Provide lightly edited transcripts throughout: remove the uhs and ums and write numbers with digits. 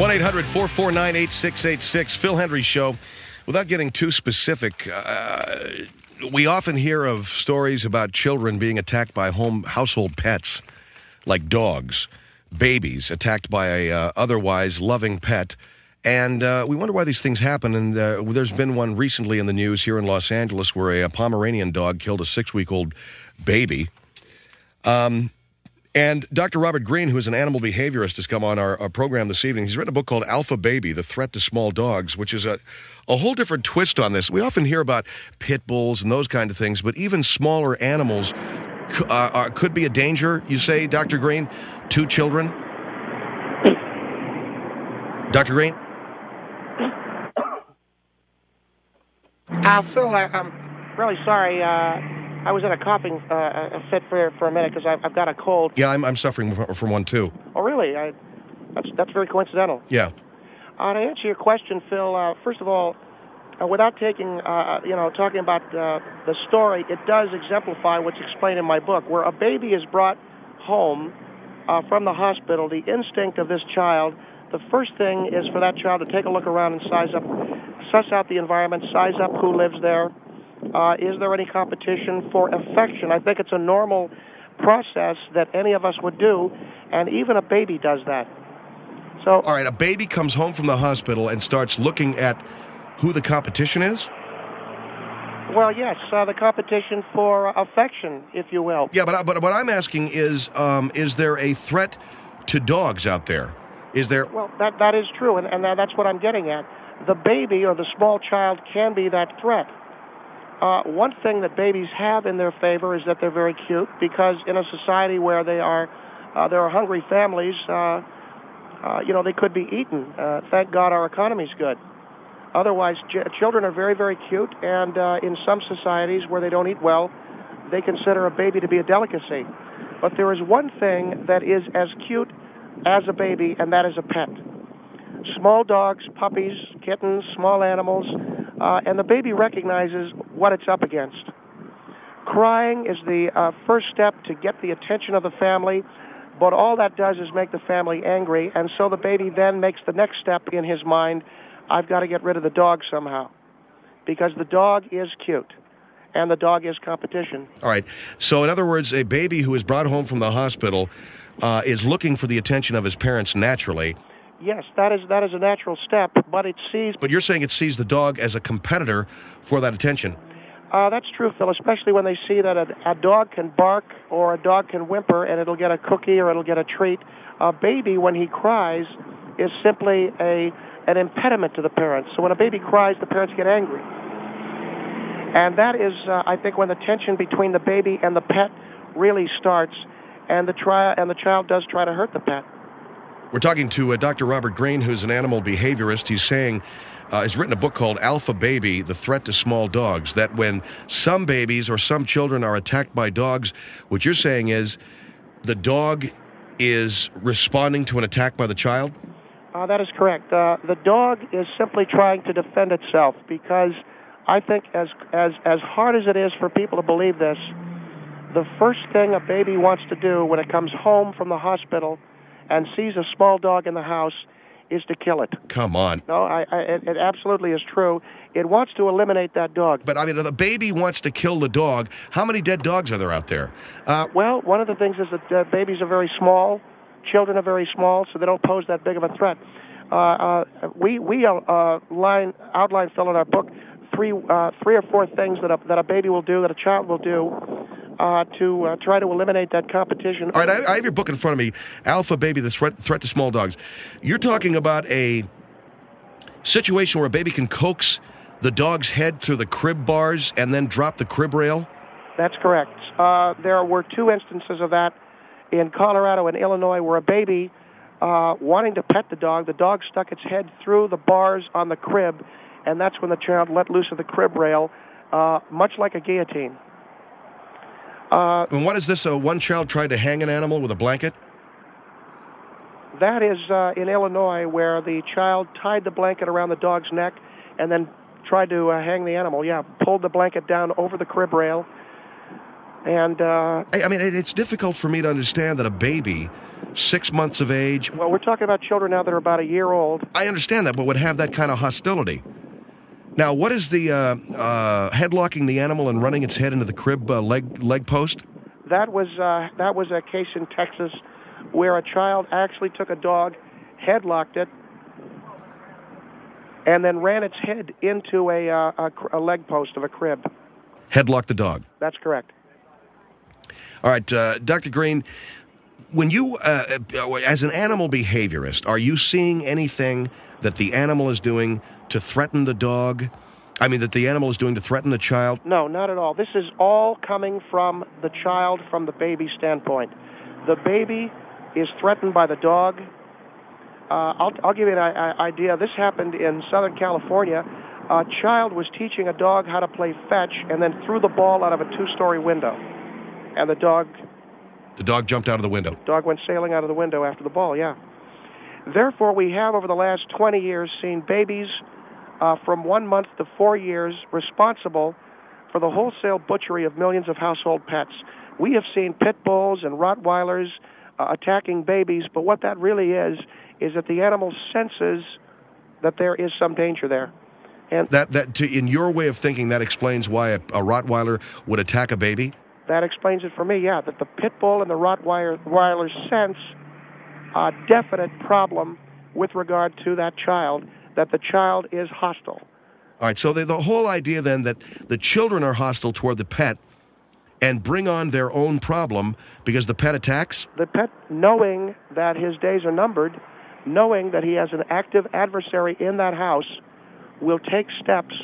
1-800-449-8686. Phil Hendrie Show. Without getting too specific, we often hear of stories about children being attacked by household pets, like dogs, babies attacked by a otherwise loving pet. And we wonder why these things happen. And there's been one recently in the news here in Los Angeles where a Pomeranian dog killed a 6-week-old baby. And Dr. Robert Greene, who is an animal behaviorist, has come on our program this evening. He's written a book called Alpha Baby, The Threat to Small Dogs, which is a whole different twist on this. We often hear about pit bulls and those kind of things, but even smaller animals could be a danger, you say, Dr. Greene, to children? Dr. Greene? Phil, I'm really sorry. I was in a coughing fit for a minute because I've got a cold. Yeah, I'm suffering from one, too. Oh, really? That's very coincidental. Yeah. To answer your question, Phil, first of all, without talking about the story, it does exemplify what's explained in my book, where a baby is brought home from the hospital. The instinct of this child, the first thing is for that child to take a look around and suss out the environment, size up who lives there. Is there any competition for affection? I think it's a normal process that any of us would do, and even a baby does that. So, all right, a baby comes home from the hospital and starts looking at who the competition is? Well, yes, the competition for affection, if you will. Yeah, but what I'm asking is there a threat to dogs out there? Is there? Well, that is true, and that's what I'm getting at. The baby or the small child can be that threat. One thing that babies have in their favor is that they're very cute, because in a society where there are hungry families, they could be eaten. Thank God our economy's good. Otherwise, children are very, very cute, and in some societies where they don't eat well, they consider a baby to be a delicacy. But there is one thing that is as cute as a baby, and that is a pet. Small dogs, puppies, kittens, small animals, and the baby recognizes what it's up against. Crying is the first step to get the attention of the family, but all that does is make the family angry, and so the baby then makes the next step in his mind: I've got to get rid of the dog somehow, because the dog is cute, and the dog is competition. All right. So in other words, a baby who is brought home from the hospital is looking for the attention of his parents naturally. Yes, that is a natural step, but it sees... But you're saying it sees the dog as a competitor for that attention. That's true, Phil, especially when they see that a dog can bark or a dog can whimper and it'll get a cookie or it'll get a treat. A baby, when he cries, is simply an impediment to the parents. So when a baby cries, the parents get angry. And that is, I think, when the tension between the baby and the pet really starts, and the child does try to hurt the pet. We're talking to Dr. Robert Greene, who's an animal behaviorist. He's saying, he's written a book called Alpha Baby, The Threat to Small Dogs, that when some babies or some children are attacked by dogs, what you're saying is the dog is responding to an attack by the child? That is correct. The dog is simply trying to defend itself, because I think as hard as it is for people to believe this, the first thing a baby wants to do when it comes home from the hospital and sees a small dog in the house is to kill it. Come on. No, it absolutely is true. It wants to eliminate that dog. But, I mean, the baby wants to kill the dog. How many dead dogs are there out there? Well, one of the things is that babies are very small. Children are very small, so they don't pose that big of a threat. We outline, Phil, in our book, three or four things that a baby will do, that a child will do, to try to eliminate that competition. All right, I have your book in front of me, Alpha Baby, The Threat to Small Dogs. You're talking about a situation where a baby can coax the dog's head through the crib bars and then drop the crib rail? That's correct. There were two instances of that in Colorado and Illinois, where a baby, wanting to pet the dog stuck its head through the bars on the crib, and that's when the child let loose of the crib rail, much like a guillotine. And what is this? One child tried to hang an animal with a blanket? That is in Illinois, where the child tied the blanket around the dog's neck and then tried to hang the animal. Yeah, pulled the blanket down over the crib rail. And I mean, it's difficult for me to understand that a baby 6 months of age. Well, we're talking about children now that are about a year old. I understand that, but would have that kind of hostility. Now, what is the headlocking the animal and running its head into the crib leg post? That was a case in Texas where a child actually took a dog, headlocked it, and then ran its head into a leg post of a crib. Headlocked the dog. That's correct. All right, Dr. Green, when you, as an animal behaviorist, are you seeing anything that the animal is doing to threaten the dog? I mean, that the animal is doing to threaten the child? No, not at all. This is all coming from the child, from the baby standpoint. The baby is threatened by the dog. I'll give you an idea. This happened in Southern California. A child was teaching a dog how to play fetch and then threw the ball out of a 2-story window. And the dog jumped out of the window. Dog went sailing out of the window after the ball, yeah. Therefore, we have over the last 20 years seen babies from 1 month to 4 years responsible for the wholesale butchery of millions of household pets. We have seen pit bulls and Rottweilers attacking babies, but what that really is that the animal senses that there is some danger there. And in your way of thinking, that explains why a Rottweiler would attack a baby? That explains it for me, yeah, that the pit bull and the Rottweiler sense a definite problem with regard to that child, that the child is hostile. All right, so the whole idea then that the children are hostile toward the pet and bring on their own problem because the pet attacks? The pet, knowing that his days are numbered, knowing that he has an active adversary in that house, will take steps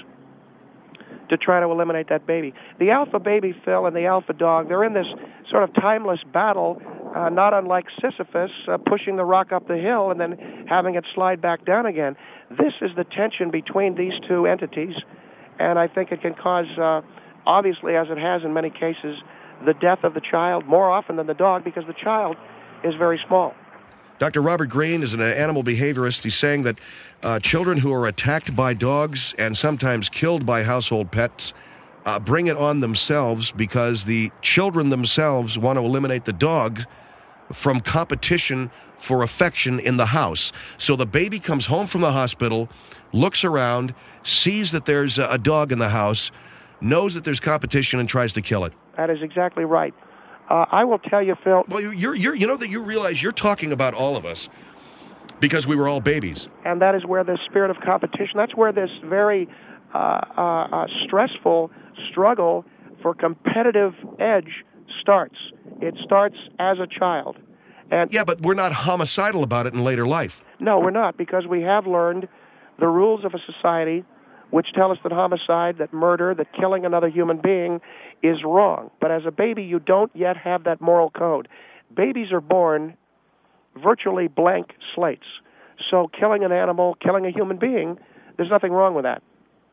to try to eliminate that baby. The alpha baby, Phil, and the alpha dog, they're in this sort of timeless battle, not unlike Sisyphus pushing the rock up the hill and then having it slide back down again. This is the tension between these two entities, and I think it can cause, obviously, as it has in many cases, the death of the child more often than the dog because the child is very small. Dr. Robert Green is an animal behaviorist. He's saying that children who are attacked by dogs and sometimes killed by household pets bring it on themselves because the children themselves want to eliminate the dog from competition for affection in the house. So the baby comes home from the hospital, looks around, sees that there's a dog in the house, knows that there's competition, and tries to kill it. That is exactly right. I will tell you, Phil. Well, you know that you realize you're talking about all of us because we were all babies. And that is where the spirit of competition, that's where this very stressful struggle for competitive edge starts. It starts as a child. And yeah, but we're not homicidal about it in later life. No, we're not, because we have learned the rules of a society which tell us that homicide, that murder, that killing another human being is wrong. But as a baby, you don't yet have that moral code. Babies are born virtually blank slates. So killing an animal, killing a human being, there's nothing wrong with that.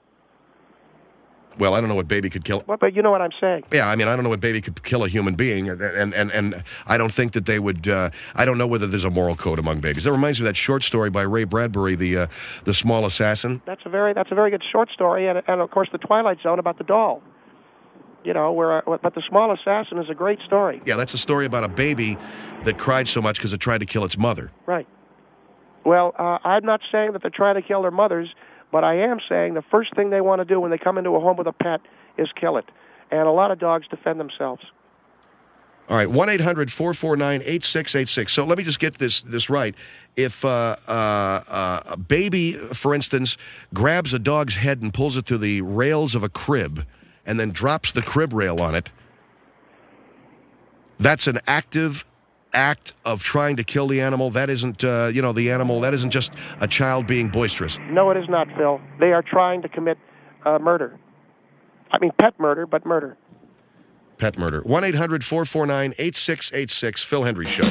Well, I don't know what baby could kill. But you know what I'm saying. Yeah, I mean, I don't know what baby could kill a human being, and I don't think that they would. I don't know whether there's a moral code among babies. That reminds me of that short story by Ray Bradbury, the Small Assassin. That's a very good short story, and of course the Twilight Zone about the doll. You know, but the Small Assassin is a great story. Yeah, that's a story about a baby that cried so much because it tried to kill its mother. Right. Well, I'm not saying that they're trying to kill their mothers. But I am saying the first thing they want to do when they come into a home with a pet is kill it. And a lot of dogs defend themselves. All right, 1-800-449-8686. So let me just get this right. If a baby, for instance, grabs a dog's head and pulls it to the rails of a crib and then drops the crib rail on it, that's an active act of trying to kill the animal. That isn't, the animal, that isn't just a child being boisterous. No, it is not, Phil. They are trying to commit murder. I mean, pet murder, but murder. Pet murder. 1-800-449-8686, Phil Hendrie Show.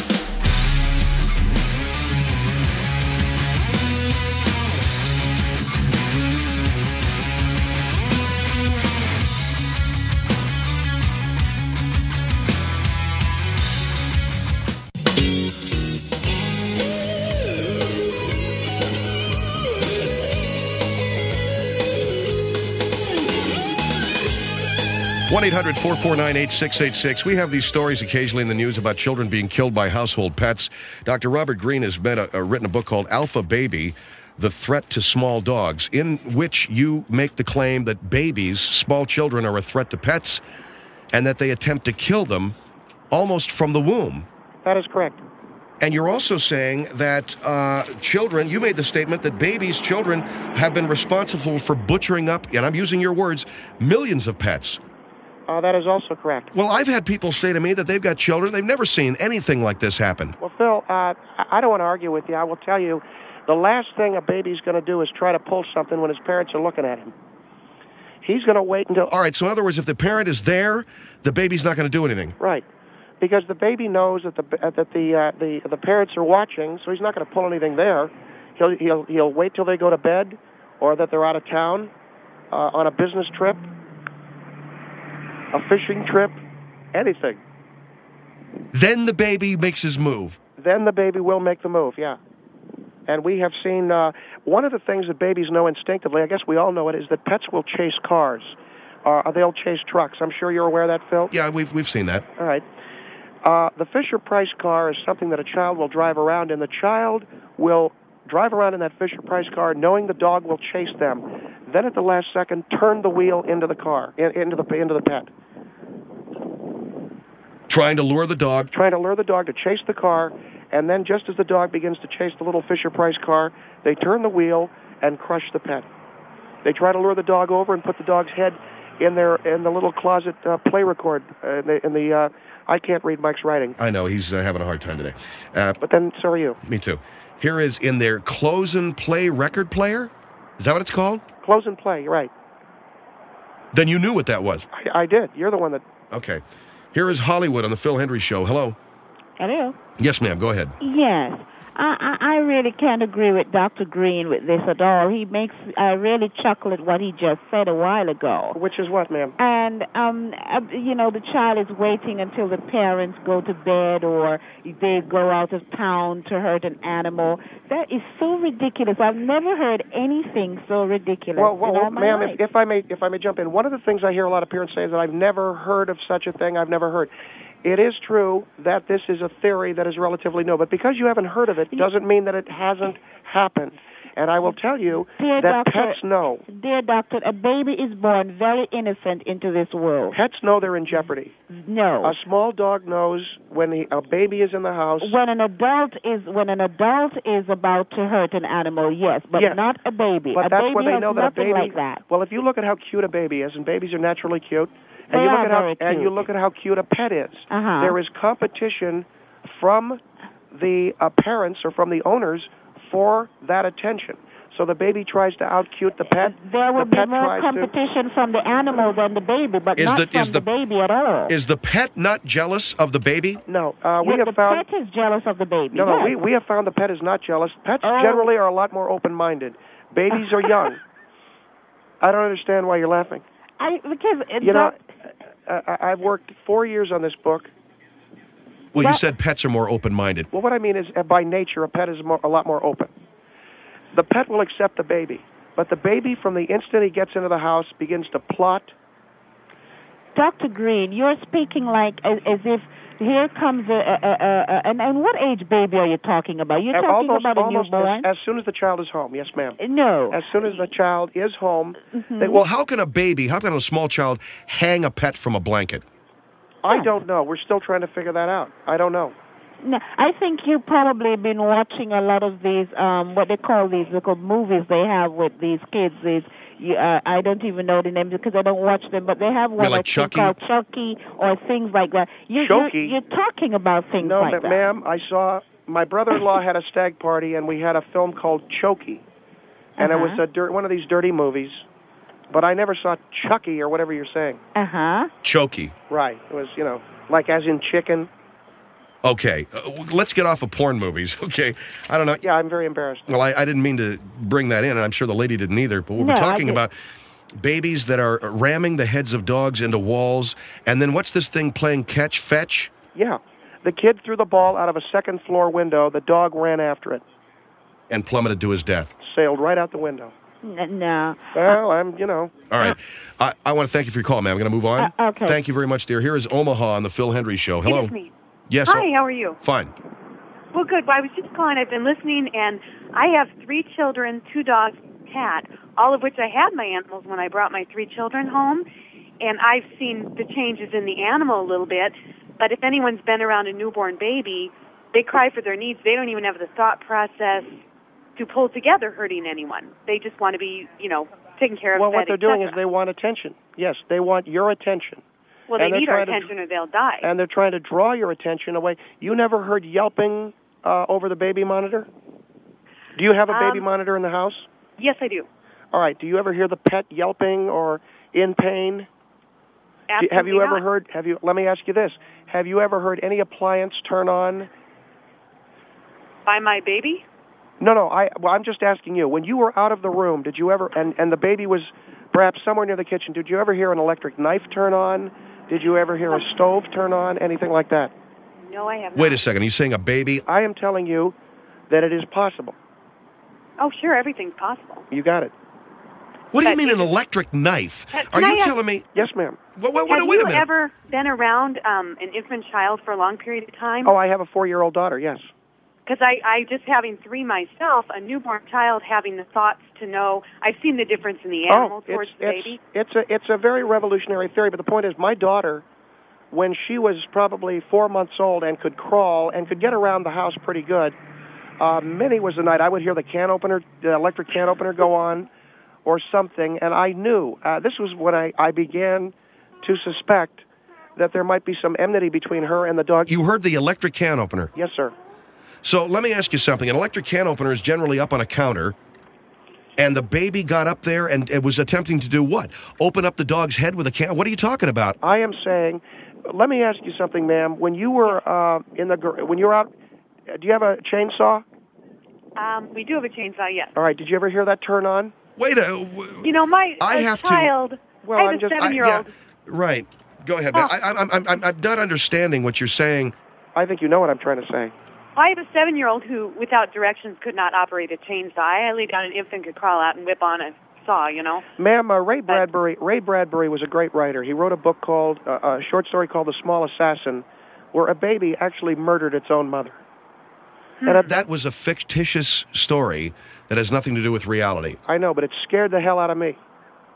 1-800-449-8686. We have these stories occasionally in the news about children being killed by household pets. Dr. Robert Greene has written a book called Alpha Baby, The Threat to Small Dogs, in which you make the claim that babies, small children, are a threat to pets and that they attempt to kill them almost from the womb. That is correct. And you're also saying that children, you made the statement that children have been responsible for butchering up, and I'm using your words, millions of pets. That is also correct. Well, I've had people say to me that they've got children, they've never seen anything like this happen. Well, Phil, I don't want to argue with you. I will tell you, the last thing a baby's going to do is try to pull something when his parents are looking at him. He's going to wait until... All right, so in other words, if the parent is there, the baby's not going to do anything. Right. Because the baby knows that the parents are watching, so he's not going to pull anything there. He'll wait till they go to bed, or that they're out of town, on a business trip, a fishing trip, anything. Then the baby makes his move. Then the baby will make the move, yeah. And we have seen one of the things that babies know instinctively, I guess we all know it, is that pets will chase cars. They'll chase trucks. I'm sure you're aware of that, Phil? Yeah, we've seen that. All right. The Fisher-Price car is something that a child will drive around in. The child will drive around in that Fisher-Price car knowing the dog will chase them. Then at the last second, turn the wheel into the car, into the pet. Trying to lure the dog. Trying to lure the dog to chase the car, and then just as the dog begins to chase the little Fisher-Price car, they turn the wheel and crush the pet. They try to lure the dog over and put the dog's head in the little closet play record I can't read Mike's writing. I know, he's having a hard time today. But then so are you. Me too. Here is in their close and play record player. Is that what it's called? Close and play, right. Then you knew what that was. I did. You're the one that... Okay. Here is Hollywood on the Phil Hendrie Show. Hello. Hello. Yes, ma'am. Go ahead. Yes. I really can't agree with Dr. Greene with this at all. He makes I really chuckle at what he just said a while ago. Which is what, ma'am? And, the child is waiting until the parents go to bed or they go out of town to hurt an animal. That is so ridiculous. I've never heard anything so ridiculous in all my ma'am, life. if I may jump in, one of the things I hear a lot of parents say is that I've never heard of such a thing. I've never heard. It is true that this is a theory that is relatively new, but because you haven't heard of it doesn't mean that it hasn't happened. And I will tell you that pets know. Dear doctor, a baby is born very innocent into this world. Pets know they're in jeopardy. No. A small dog knows when a baby is in the house. When an adult is about to hurt an animal, yes, but not a baby. But that's when they know that a baby. Like that. Well, if you look at how cute a baby is, and babies are naturally cute. And you look at how cute a pet is. There is competition from the parents or from the owners for that attention. So the baby tries to out-cute the pet. There will be more competition from the animal than the baby, but not from the baby at all. Is the pet not jealous of the baby? No. The pet is jealous of the baby. No, we have found the pet is not jealous. Pets generally are a lot more open-minded. Babies are young. I don't understand why you're laughing. I've worked 4 years on this book. Well, you said pets are more open-minded. Well, what I mean is, by nature, a pet is a lot more open. The pet will accept the baby, but the baby, from the instant he gets into the house, begins to plot. Dr. Greene, you're speaking like as if here comes and what age baby are you talking about? You're talking about a newborn? As soon as the child is home, yes, ma'am. No. As soon as the child is home. Well, how can a small child hang a pet from a blanket? I don't know. We're still trying to figure that out. I don't know. No, I think you've probably been watching a lot of these, what they call these little movies they have with these kids. I don't even know the names because I don't watch them, but they have one like Chucky? Called Chucky or things like that. You're talking about things like that. No, ma'am, I saw, my brother-in-law had a stag party, and we had a film called Chucky, and it was one of these dirty movies, but I never saw Chucky or whatever you're saying. Chucky. Right. It was, like as in chicken. Okay, let's get off of porn movies, okay? I don't know. Yeah, I'm very embarrassed. Well, I didn't mean to bring that in, and I'm sure the lady didn't either, but we're talking about babies that are ramming the heads of dogs into walls, and then what's this thing playing fetch? Yeah. The kid threw the ball out of a second-floor window. The dog ran after it. And plummeted to his death. Sailed right out the window. No. Well, I'm, you know. All right. I want to thank you for your call, ma'am. I'm going to move on. Okay. Thank you very much, dear. Here is Omaha on the Phil Hendry Show. Hello. It is me. Yes. Hi, how are you? Fine. Well, good. Well, I was just calling. I've been listening, and I have 3 children, 2 dogs, cat, all of which I had my animals when I brought my 3 children home, and I've seen the changes in the animal a little bit. But if anyone's been around a newborn baby, they cry for their needs. They don't even have the thought process to pull together hurting anyone. They just want to be, taken care of. Well, what fed, they're doing is etc. they want attention. Yes, they want your attention. Well, they and they're need our trying to- attention or they'll die. And they're trying to draw your attention away. You never heard yelping over the baby monitor? Do you have a baby monitor in the house? Yes, I do. All right. Do you ever hear the pet yelping or in pain? Absolutely Have you ever not. heard? Let me ask you this: have you ever heard any appliance turn on? By my baby? No. I'm just asking you. When you were out of the room, did you ever? And the baby was perhaps somewhere near the kitchen. Did you ever hear an electric knife turn on? Did you ever hear a stove turn on? Anything like that? No, I have not. Wait a second. Are you saying a baby? I am telling you that it is possible. Oh, sure, everything's possible. You got it. What do you But mean you an just- electric knife? Can Are you I ask- telling me? Yes, ma'am. Wait a Have you minute. ever been around an infant child for a long period of time? Oh, I have a 4-year-old daughter. Yes. Because I just having 3 myself, a newborn child having the thoughts to know. I've seen the difference in the animal towards the baby. It's a very revolutionary theory. But the point is, my daughter, when she was probably 4 months old and could crawl and could get around the house pretty good, many was the night I would hear the electric can opener go on, or something, and I knew this was when I began to suspect that there might be some enmity between her and the dog. You heard the electric can opener. Yes, sir. So let me ask you something. An electric can opener is generally up on a counter, and the baby got up there and it was attempting to do what? Open up the dog's head with a can? What are you talking about? I am saying, let me ask you something, ma'am. When you were when you were out, do you have a chainsaw? We do have a chainsaw, yes. All right. Did you ever hear that turn on? Wait a... I have to- child. Well, I have I'm a just- 7-year-old. Right. Go ahead. Oh. I'm not understanding what you're saying. I think you know what I'm trying to say. I have a 7-year-old who, without directions, could not operate a chainsaw. I laid down an infant could crawl out and whip on a saw, Ma'am, Ray Bradbury was a great writer. He wrote a book called, a short story called The Small Assassin, where a baby actually murdered its own mother. And That was a fictitious story that has nothing to do with reality. I know, but it scared the hell out of me.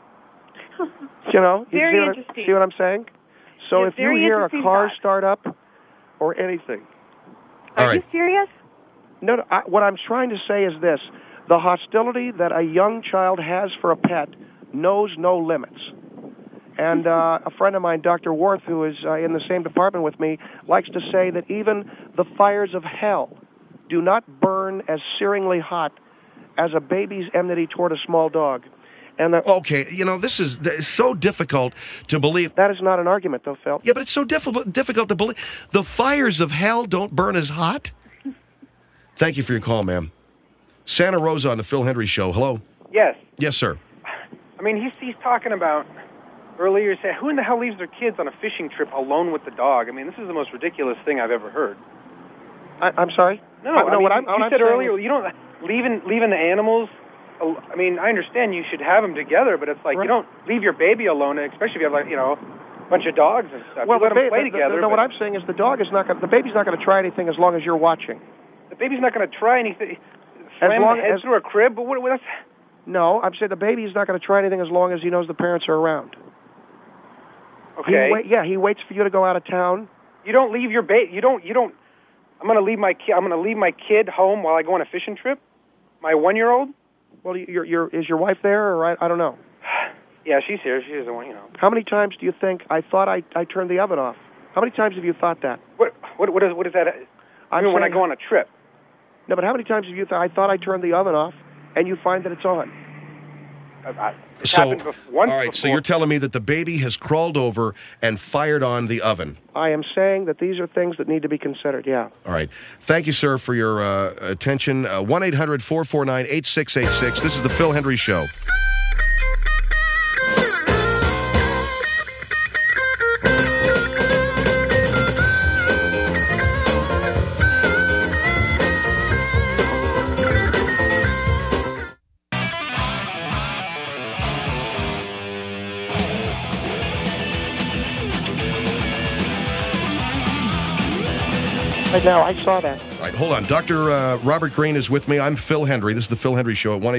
You Very see interesting. See what I'm saying? So Yes, if you very hear a interesting car thought. start up or anything, All Are right. you serious? no, what I'm trying to say is this: the hostility that a young child has for a pet knows no limits. And a friend of mine, Dr. Worth, who is in the same department with me, likes to say that even the fires of hell do not burn as searingly hot as a baby's enmity toward a small dog. And Okay, this is so difficult to believe. that is not an argument, though, Phil. Yeah, but it's so difficult to believe. The fires of hell don't burn as hot? Thank you for your call, ma'am. Santa Rosa on the Phil Hendry Show. Hello. Yes. Yes, sir. I mean, he's talking about earlier, he said, who in the hell leaves their kids on a fishing trip alone with the dog? I mean, this is the most ridiculous thing I've ever heard. I'm sorry? No, I I mean, mean, what you I'm said saying earlier, is- you don't leaving the animals. I mean, I understand you should have them together, but it's like Right. you don't leave your baby alone, especially if you have a bunch of dogs and stuff. Well, you let them play the- together. what but I'm saying is the baby's not going to try anything as long as you're watching. the baby's not going to try anything. As Slam long the head as- through a crib, but what that's No, I'm saying the baby's not going to try anything as long as he knows the parents are around. okay. He waits for you to go out of town. You don't leave your baby. You don't. I'm going to leave my kid. I'm going to leave my kid home while I go on a fishing trip. My 1-year-old. Well, is your wife there, or I don't know. Yeah, she's here. She's the one. How many times do you think I thought I turned the oven off? How many times have you thought that? What is that? I mean, when I saying- go on a trip. No, but how many times have you thought I thought I turned the oven off, and you find that it's on? It's happened once all right, so before. you're telling me that the baby has crawled over and fired on the oven. I am saying that these are things that need to be considered. Yeah. All right. Thank you, sir, for your attention. 1-800-449-8686. This is the Phil Hendry Show. Right now, I saw that. All right, hold on. Dr. Robert Green is with me. I'm Phil Hendry. This is the Phil Hendry Show at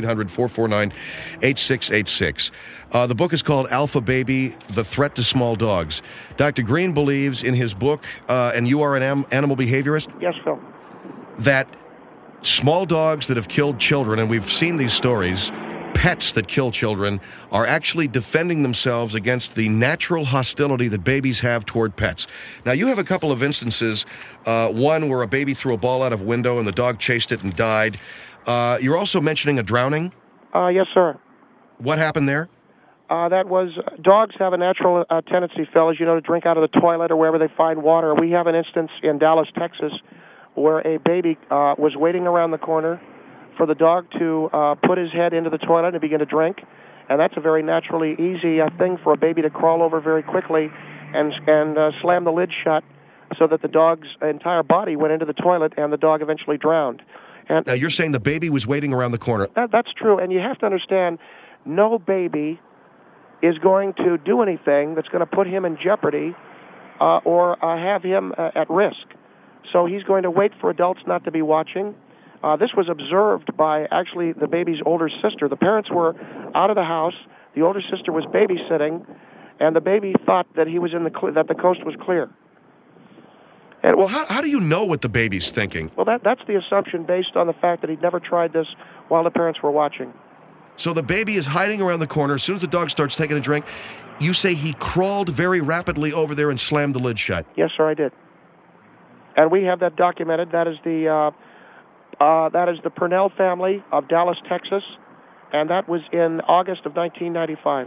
1-800-449-8686. The book is called Alpha Baby, The Threat to Small Dogs. Dr. Green believes in his book, and you are an animal behaviorist? Yes, Phil. That small dogs that have killed children, and we've seen these stories, pets that kill children, are actually defending themselves against the natural hostility that babies have toward pets. Now, you have a couple of instances, one where a baby threw a ball out of a window and the dog chased it and died. You're also mentioning a drowning? Yes, sir. What happened there? That was, dogs have a natural tendency, Phil, as you know, to drink out of the toilet or wherever they find water. We have an instance in Dallas, Texas, where a baby was waiting around the corner for the dog to put his head into the toilet and begin to drink. And that's a very naturally easy thing for a baby to crawl over very quickly and slam the lid shut so that the dog's entire body went into the toilet and the dog eventually drowned. And now, you're saying the baby was waiting around the corner. That's true, and you have to understand, no baby is going to do anything that's going to put him in jeopardy or have him at risk. So he's going to wait for adults not to be watching. This was observed by actually the baby's older sister. The parents were out of the house. The older sister was babysitting, and the baby thought that he was that the coast was clear. And well, how do you know what the baby's thinking? Well, that's the assumption based on the fact that he'd never tried this while the parents were watching. So the baby is hiding around the corner. As soon as the dog starts taking a drink, you say he crawled very rapidly over there and slammed the lid shut. Yes, sir, I did. And we have that documented. That is the Purnell family of Dallas, Texas, and that was in August of 1995.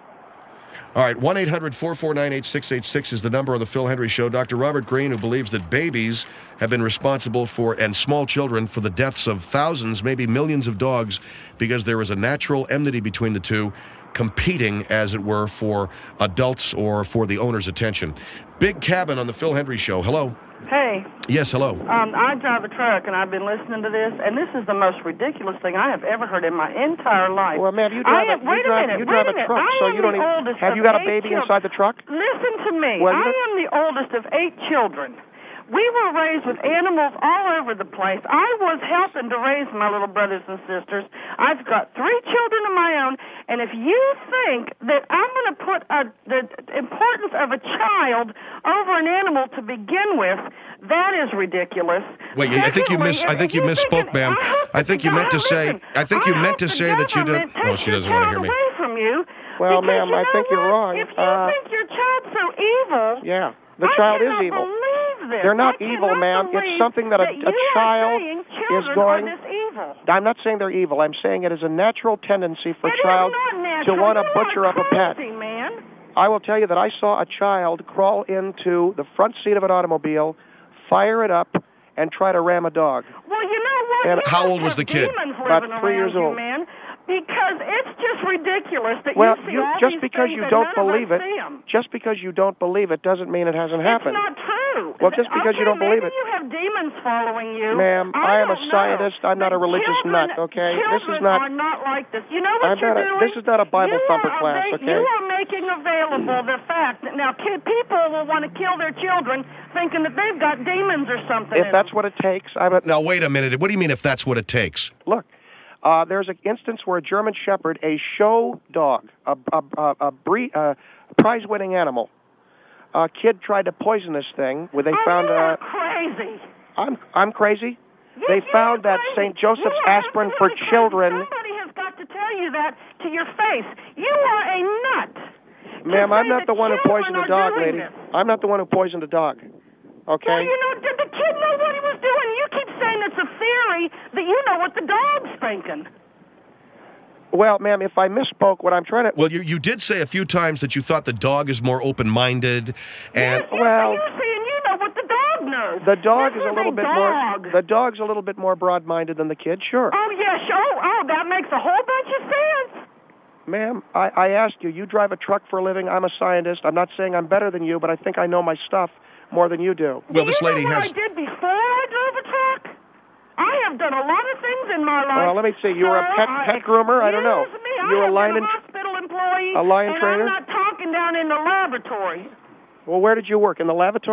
All right, 1-800-449-8686 is the number on the Phil Hendry Show. Dr. Robert Green, who believes that babies have been responsible for, and small children, for the deaths of thousands, maybe millions of dogs, because there is a natural enmity between the two, competing, as it were, for adults or for the owner's attention. Big Cabin on the Phil Hendry Show. Hello. Hey. Yes, hello. I drive a truck, and I've been listening to this, and this is the most ridiculous thing I have ever heard in my entire life. Well, ma'am, you drive a truck, so you don't even... Have you got a baby inside the truck? Listen to me. Well, I am the oldest of 8 children. We were raised with animals all over the place. I was helping to raise my little brothers and sisters. I've got 3 children of my own, and if you think that I'm going to put the importance of a child over an animal to begin with, that is ridiculous. Wait, I think you misspoke, ma'am. I think you meant to say that you didn't. Oh, she doesn't want to hear me. Away from you. Well, ma'am, I think you're wrong. If you think your child's so evil, yeah, the child is evil. This. They're not evil, ma'am. It's something that a child is going... Evil. I'm not saying they're evil. I'm saying it is a natural tendency for a child to want to butcher up a pet. Man. I will tell you that I saw a child crawl into the front seat of an automobile, fire it up, and try to ram a dog. Well, you know what? And how old was the kid? About 3 years old. Man. Because it's just ridiculous that you see all just these because things you and don't none believe of us it, see 'em. just because you don't believe it doesn't mean it hasn't happened. It's not true. Well, just because you don't believe it. Maybe you have demons following you. Ma'am, I am a scientist. I'm not a religious children, nut, okay? This is not... Children are not like this. You know what you're doing? This is not a Bible thumper class, okay? You are making available the fact that now people will want to kill their children thinking that they've got demons or something. If that's what it takes, Now, wait a minute. What do you mean if that's what it takes? Look. There's an instance where a German Shepherd, a show dog, a prize-winning animal, a kid tried to poison this thing. Where they found you're crazy. I'm crazy. Yes, they found that St. Joseph's aspirin for children. Somebody has got to tell you that to your face. You are a nut. Ma'am, I'm not the one who poisoned the dog, lady. This. I'm not the one who poisoned the dog. Okay. Well, did the kid know what he was doing? You keep saying it's a theory that you know what the dog's thinking. Well, ma'am, if I misspoke, what I'm trying to... Well, you did say a few times that you thought the dog is more open-minded, and... Yes, well... You're saying you know what the dog knows. The dog is a little bit more... The dog's a little bit more broad-minded than the kid, sure. Oh, yes, that makes a whole bunch of sense. Ma'am, I asked you, you drive a truck for a living, I'm a scientist. I'm not saying I'm better than you, but I think I know my stuff more than you do. Well, this lady know what has... I did before I drove a truck? I have done a lot of things in my life. Well, let me see. You were a pet groomer? I don't know. You were a hospital employee. A lion trainer? I'm not talking down in the laboratory. Well, where did you work? In the lavatory?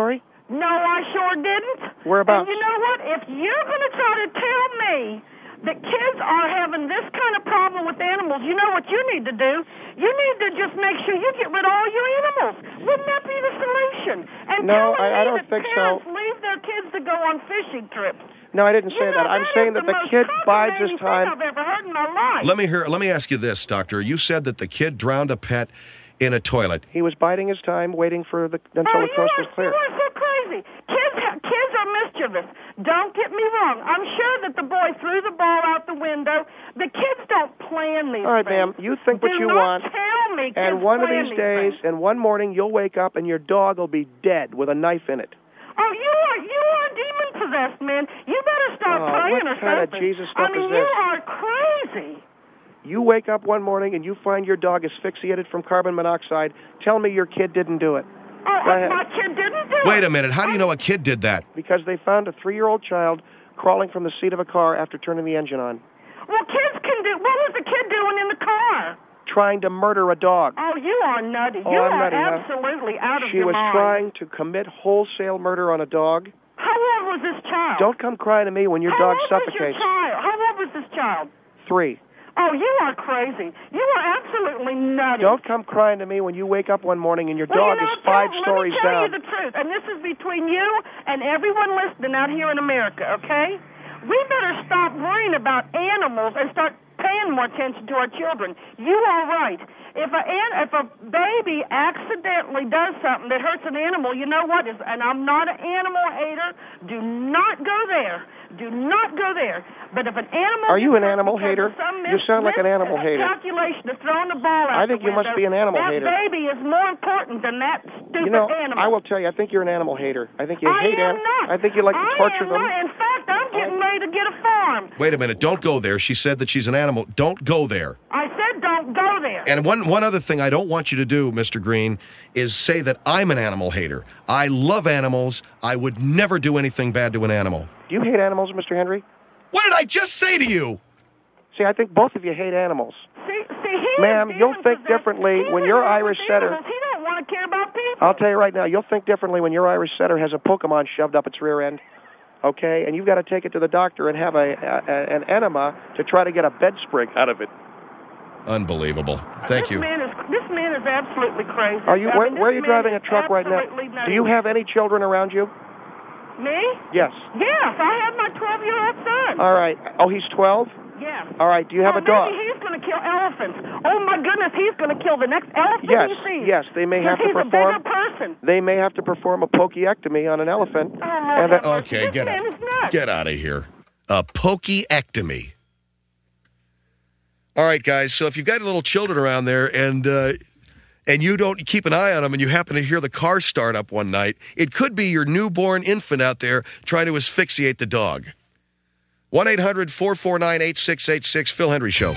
No, I sure didn't. Whereabouts? And you know what? If you're going to try to tell me that kids are having this kind of problem with animals, you know what you need to do? You need to just make sure you get rid of all your animals. Wouldn't that be the solution? And No, telling I me don't that think parents so. leave their kids to go on fishing trips. No, I didn't say that. I'm saying that the kid bides his Thing time. I've ever heard in my life. Let me ask you this, Doctor. You said that the kid drowned a pet in a toilet. He was biding his time, waiting for until the coast was clear. You are so crazy. Kids are mischievous. Don't get me wrong. I'm sure that the boy threw the ball out the window. The kids don't plan these All right, things. ma'am, you think what you Do want, not tell me and kids one of plan these days, things. and one morning, you'll wake up and your dog will be dead with a knife in it. Oh, you are demon-possessed, man. You better start praying what or kind of something. Jesus stuff I mean, is this? you are crazy. You wake up one morning and you find your dog asphyxiated from carbon monoxide. Tell me your kid didn't do it. Oh, Go ahead. my kid didn't do it. Wait a minute. How do you know a kid did that? Because they found a 3-year-old child crawling from the seat of a car after turning the engine on, Well, kids can do. What was the kid doing in the car? trying to murder a dog. Oh, you are nutty. Oh, you I'm are nutty, huh? absolutely out of She your was mind. trying to commit wholesale murder on a dog. How old was this child? Don't come crying to me when your How dog old was your suffocates. child? How old was this child? 3. Oh, you are crazy. You are absolutely nutty. Don't come crying to me when you wake up one morning and your Well, dog you know, is 5 Tom, stories let me tell down. you the truth, and this is between you and everyone listening out here in America, okay? We better stop worrying about animals and start paying more attention to our children. You are right. If a baby accidentally does something that hurts an animal, you know what? And I'm not an animal hater. Do not go there. Do not go there. But if an animal... Are you an animal hater? You sound like an animal hater. ...calculation of throwing the ball out I think the you must window, be an animal hater. That baby is more important than that stupid You know, animal. I will tell you, I think you're an animal hater. I think you hate am animals. not. I think you like to torture them. Not. In fact, I'm getting ready to get a farm. Wait a minute. Don't go there. She said that she's an animal. Don't go there. I said don't go there. And one other thing I don't want you to do, Mr. Green, is say that I'm an animal hater. I love animals. I would never do anything bad to an animal. Do you hate animals, Mr. Henry? What did I just say to you? See, I think both of you hate animals. See, he Ma'am, is you'll think demon-possessed. differently He's when in your love Irish with setter... animals. He don't want to care about people. I'll tell you right now, you'll think differently when your Irish setter has a Pokemon shoved up its rear end, okay? And you've got to take it to the doctor and have an enema to try to get a bed spring out of it. Unbelievable. Thank you. This man is absolutely crazy. Are you? I mean, Where are you this man driving a is truck right now? absolutely nutty. Do you have any children around you? Me? Yes. Yes, I have my 12-year-old son. All right. Oh, he's 12? Yes. All right. Do you have a dog? Maybe he's going to kill elephants. Oh, my goodness, he's going to kill the next elephant Yes, he sees. yes, they may have to He's perform. a bigger person. They may have to perform a pokiectomy on an elephant. Oh, And Lord, that- Okay, this man is nuts. get out of here. A pokiectomy. All right, guys. So if you've got little children around there and you don't keep an eye on them and you happen to hear the car start up one night, it could be your newborn infant out there trying to asphyxiate the dog. 1-800-449-8686, Phil Hendry Show.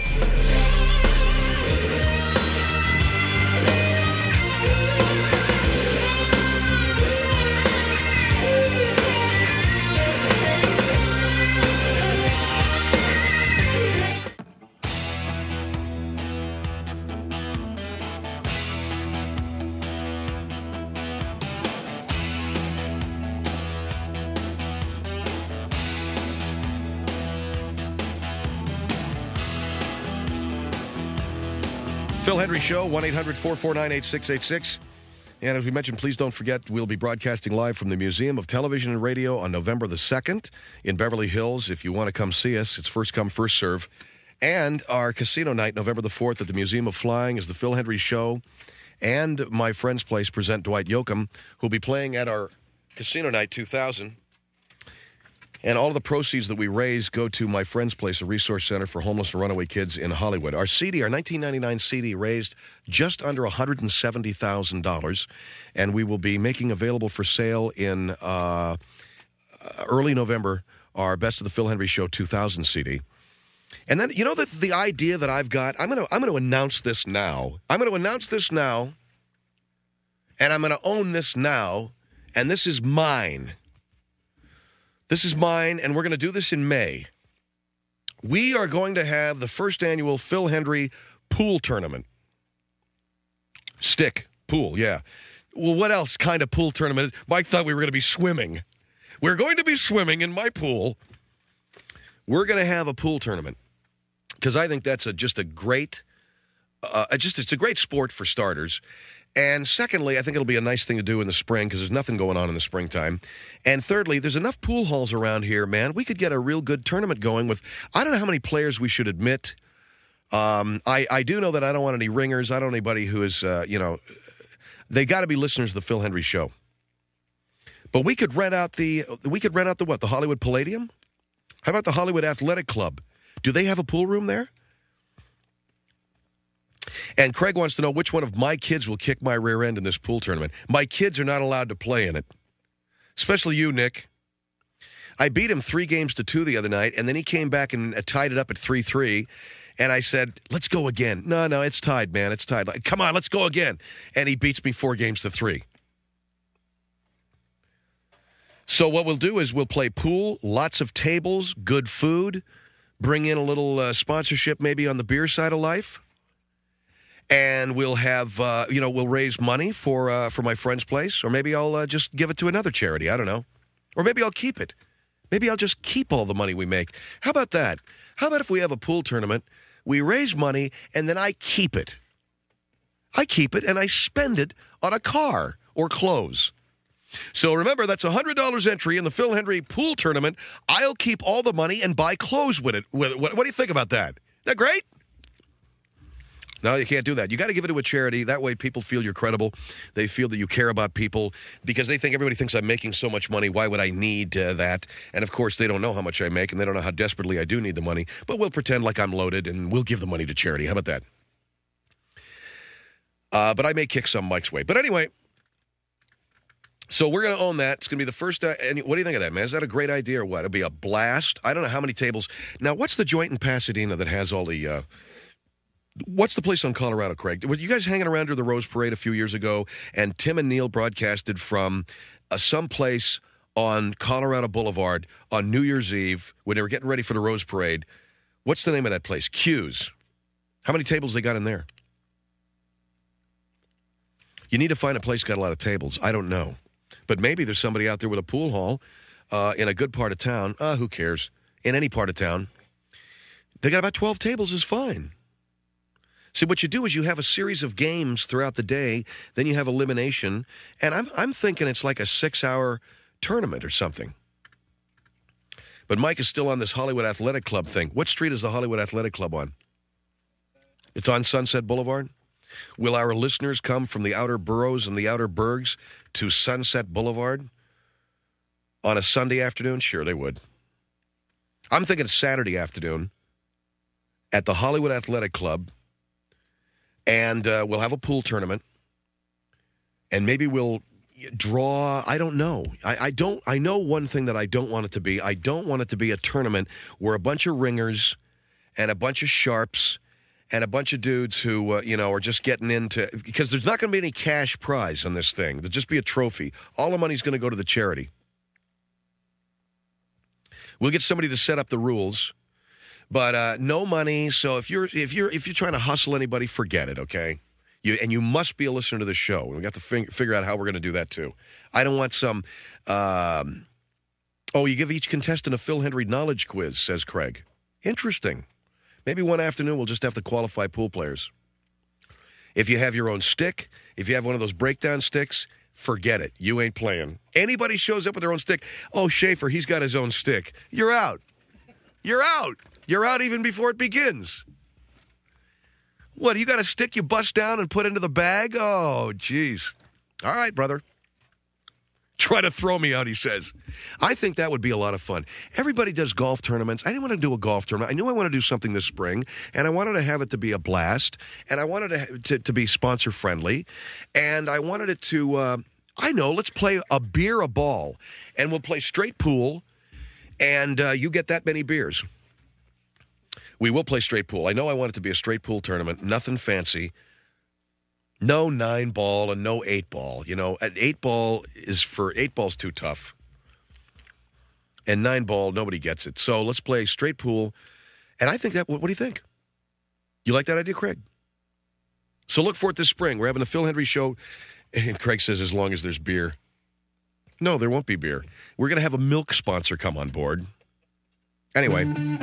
Phil Hendry Show, 1-800-449-8686. And as we mentioned, please don't forget, we'll be broadcasting live from the Museum of Television and Radio on November the 2nd in Beverly Hills. If you want to come see us, it's first come, first serve. And our casino night, November the 4th at the Museum of Flying, is the Phil Hendry Show. And My Friend's Place present Dwight Yoakam, who'll be playing at our Casino Night 2000. And all of the proceeds that we raise go to My Friend's Place, a resource center for homeless and runaway kids in Hollywood. Our CD, our 1999 CD, raised just under $170,000, and we will be making available for sale in early November our Best of the Phil Hendry Show 2000 CD. And then, you know, the idea that I've got, I'm going to announce this now. I'm going to announce this now, and I'm going to own this now, and this is mine. This is mine, and we're going to do this in May. We are going to have the first annual Phil Hendry Pool Tournament. Stick pool, yeah. Well, what else kind of pool tournament? Mike thought we were going to be swimming. We're going to be swimming in my pool. We're going to have a pool tournament because I think that's just a great, it's a great sport for starters. And secondly, I think it'll be a nice thing to do in the spring because there's nothing going on in the springtime. And thirdly, there's enough pool halls around here, man. We could get a real good tournament going with, I don't know how many players we should admit. I do know that I don't want any ringers. I don't want anybody who is, they got to be listeners to the Phil Hendrie Show. But we could rent out the what? The Hollywood Palladium? How about the Hollywood Athletic Club? Do they have a pool room there? And Craig wants to know which one of my kids will kick my rear end in this pool tournament. My kids are not allowed to play in it. Especially you, Nick. I beat him 3-2 the other night, and then he came back and tied it up at 3-3. And I said, let's go again. No, it's tied, man. It's tied. Like, come on, let's go again. And he beats me 4-3. So what we'll do is we'll play pool, lots of tables, good food, bring in a little sponsorship maybe on the beer side of life. And we'll have, we'll raise money for my friend's place. Or maybe I'll just give it to another charity. I don't know. Or maybe I'll keep it. Maybe I'll just keep all the money we make. How about that? How about if we have a pool tournament, we raise money, and then I keep it. I keep it, and I spend it on a car or clothes. So remember, that's $100 entry in the Phil Hendrie Pool Tournament. I'll keep all the money and buy clothes with it. What do you think about that? Isn't that great? No, you can't do that. You got to give it to a charity. That way people feel you're credible. They feel that you care about people because everybody thinks I'm making so much money. Why would I need that? And, of course, they don't know how much I make, and they don't know how desperately I do need the money. But we'll pretend like I'm loaded, and we'll give the money to charity. How about that? But I may kick some Mike's way. But anyway, so we're going to own that. It's going to be the first. And what do you think of that, man? Is that a great idea or what? It'll be a blast. I don't know how many tables. Now, what's the joint in Pasadena that has all the what's the place on Colorado, Craig? Were you guys hanging around during the Rose Parade a few years ago, and Tim and Neil broadcasted from someplace on Colorado Boulevard on New Year's Eve when they were getting ready for the Rose Parade? What's the name of that place? Q's. How many tables they got in there? You need to find a place got a lot of tables. I don't know. But maybe there's somebody out there with a pool hall in a good part of town. Who cares? In any part of town. They got about 12 tables is fine. See, what you do is you have a series of games throughout the day, then you have elimination, and I'm thinking it's like a 6-hour tournament or something. But Mike is still on this Hollywood Athletic Club thing. What street is the Hollywood Athletic Club on? It's on Sunset Boulevard? Will our listeners come from the outer boroughs and the outer burgs to Sunset Boulevard on a Sunday afternoon? Sure, they would. I'm thinking Saturday afternoon at the Hollywood Athletic Club. And we'll have a pool tournament, and maybe we'll draw. I don't know. I know one thing that I don't want it to be. I don't want it to be a tournament where a bunch of ringers and a bunch of sharps and a bunch of dudes who are just getting into, because there's not going to be any cash prize on this thing. There'll just be a trophy. All the money's going to go to the charity. We'll get somebody to set up the rules. But no money. So if you're trying to hustle anybody, forget it. Okay, you must be a listener to the show. We got to figure out how we're going to do that too. I don't want some. You give each contestant a Phil Hendrie knowledge quiz, says Craig. Interesting. Maybe one afternoon we'll just have to qualify pool players. If you have your own stick, if you have one of those breakdown sticks, forget it. You ain't playing. Anybody shows up with their own stick. Oh, Schaefer, he's got his own stick. You're out. You're out. You're out even before it begins. What, you got a stick you bust down and put into the bag? Oh, jeez. All right, brother. Try to throw me out, he says. I think that would be a lot of fun. Everybody does golf tournaments. I didn't want to do a golf tournament. I knew I wanted to do something this spring, and I wanted to have it to be a blast, and I wanted it to be sponsor-friendly, and I wanted it to, let's play a beer a ball, and we'll play straight pool, and you get that many beers. We will play straight pool. I know I want it to be a straight pool tournament, nothing fancy. No 9-ball and no 8-ball. You know, an 8-ball is too tough. And 9-ball, nobody gets it. So let's play straight pool. And I think what do you think? You like that idea, Craig? So look for it this spring. We're having the Phil Hendrie Show And Craig says, as long as there's beer. No, there won't be beer. We're going to have a milk sponsor come on board. Anyway.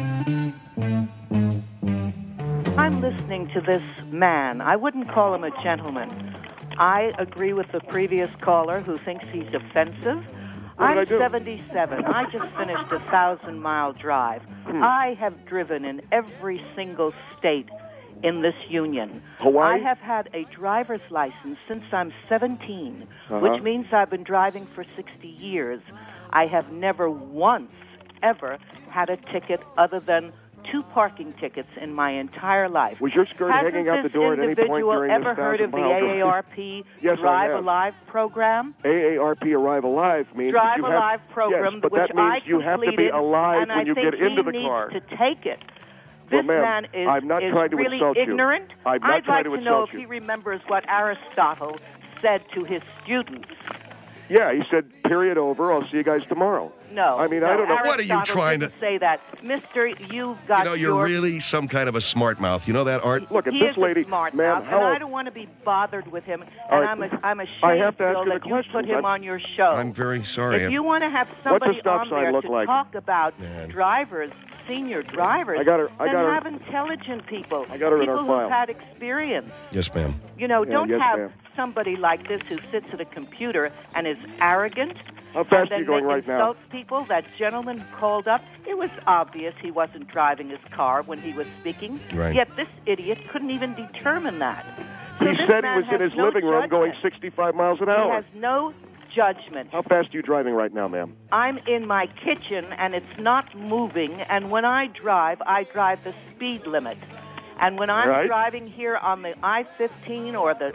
I'm listening to this man. I wouldn't call him a gentleman. I agree with the previous caller who thinks he's offensive. I'm 77. I just finished a 1,000-mile drive. I have driven in every single state in this union. Hawaii? I have had a driver's license since I'm 17, which means I've been driving for 60 years. I have never once, ever had a ticket other than 2 parking tickets in my entire life. Was your skirt hanging out the door at any point during this 1,000 ever heard of the AARP Yes, Drive Alive program? AARP Arrive Alive means Drive that you Alive program, yes, but which that means I you have to be alive when you get into the car. And I think he needs to take it. This well, man is, I'm not trying to really insult ignorant. You. I'm not I'd trying like to to know insult if you. he remembers what Aristotle said to his students. Yeah, he said, period over, I'll see you guys tomorrow. No. I mean, I don't know. What are you trying to say that? Mister, you've got You know, you're really some kind of a smart mouth. You know that, Art? Look, at he this is lady, a smart ma'am, mouth, and I don't want to be bothered with him. All And right. I'm ashamed, I have to ask Bill, you the that you question. put him on your show. I'm very sorry. If you want to have What's a somebody stop on sign there look to like? talk about Man. drivers, senior drivers, I got her then in have intelligent people. I got her in people our file. who've had experience. Yes, ma'am. You know, Yeah, don't yes, have ma'am. somebody like this who sits at a computer and is arrogant. How fast and are you going then right now? insults people. That gentleman who called up, it was obvious he wasn't driving his car when he was speaking. Right. Yet this idiot couldn't even determine that. So He this said he man was in has his no living room going judgment. 65 miles an He hour. has no judgment. How fast are you driving right now, ma'am? I'm in my kitchen, and it's not moving, and when I drive the speed limit. And when I'm Right. driving here on the I-15 or the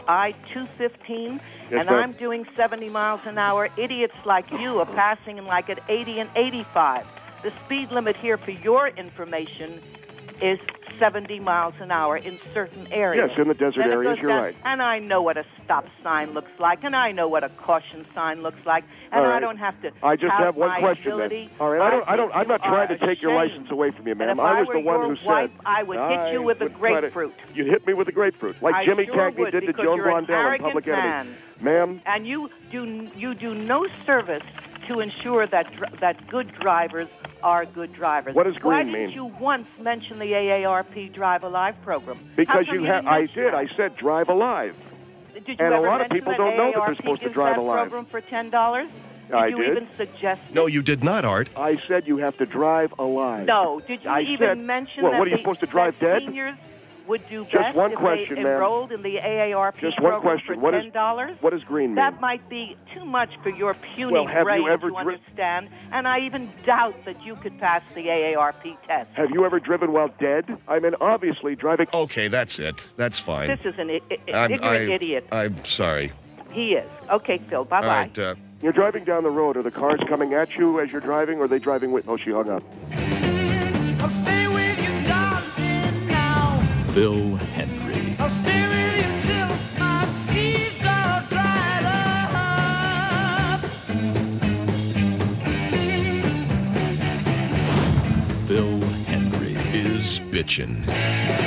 I-215, Yes, and ma'am. I'm doing 70 miles an hour, idiots like you are passing like at 80 and 85. The speed limit here, for your information, is 70 miles an hour in certain areas. Yes, in the desert Then it areas, goes you're down, right. And I know what a stop sign looks like, and I know what a caution sign looks like, and All right. I don't have to. I just tout have one my question ability. then. All right, I'm not trying to take your ashamed. license away from you, And ma'am. if I was were the one your who wife, said I would hit you with a wouldn't try to- grapefruit. You'd hit me with a grapefruit, like I Jimmy sure Cagney would, did to because Joan you're an Blondell in arrogant Public Enemy. man. Ma'am, And you do no service to ensure that good drivers are good drivers. What does green Why mean? didn't you once mention the AARP Drive Alive program? because How come you you have, didn't I mention did. that? I said drive alive. Did you and a ever lot of mention people that don't know that they're AARP supposed to gives drive that alive. program for $10? I you did. even suggest it? No, you did not, Art. I said you have to drive alive. No. Did you I even said, mention what, that what are you the- supposed to drive that dead? seniors would do Just best one if question, they ma'am. enrolled in the AARP Just one program question. for What is- $10? What does green mean? That might be too much for your puny Well, have brain you ever to dri- understand, and I even doubt that you could pass the AARP test. Have you ever driven while dead? I mean, obviously, driving... Okay, that's it. That's fine. This is an ignorant idiot. I'm sorry. He is. Okay, Phil, bye-bye. All right, You're driving down the road. Are the cars coming at you as you're driving, or are they driving with... Oh, she hung up. I'll stay with you, darling, now. Phil Hendry. I'll stay with you till my seas are dried up. Phil Hendry is bitchin'.